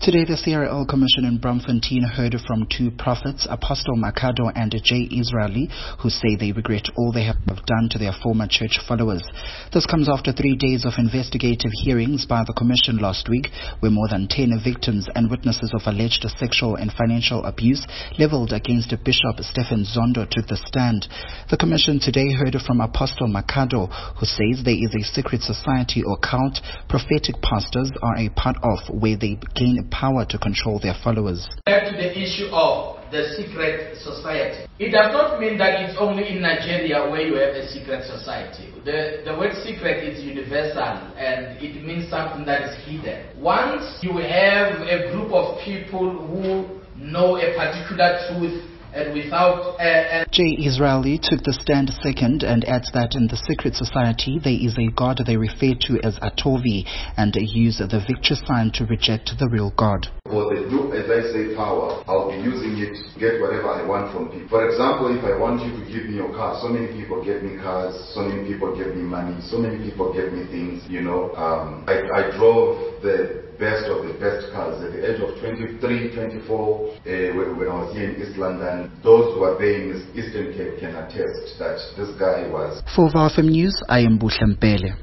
Today, the CRL Commission in Braamfontein heard from two prophets, Apostle Makhado and J. Israeli, who say they regret all they have done to their former church followers. This comes after 3 days of investigative hearings by the Commission last week, where more than 10 victims and witnesses of alleged sexual and financial abuse leveled against Bishop Stephen Zondo took the stand. The Commission today heard from Apostle Makhado, who says there is a secret society or cult prophetic pastors are a part of, where they gain power to control their followers. Back to the issue of the secret society. It does not mean that it's only in Nigeria where you have a secret society. The word secret is universal and it means something that is hidden. Once you have a group of people who know a particular truth and without J. Israeli took the stand second and adds that in the secret society there is a God they refer to as Atovi and use the victory sign to reject the real God. For the do as I say power, I'll be using it to get whatever I want from people. For example, if I want you to give me your car, so many people give me cars, so many people give me money, so many people give me things, I drove the best of the best cars at the age of 23, 24, when I was here in East London. Those who are there in Eastern Cape can attest that this guy was. For VFM News, I am Buhle Mpele.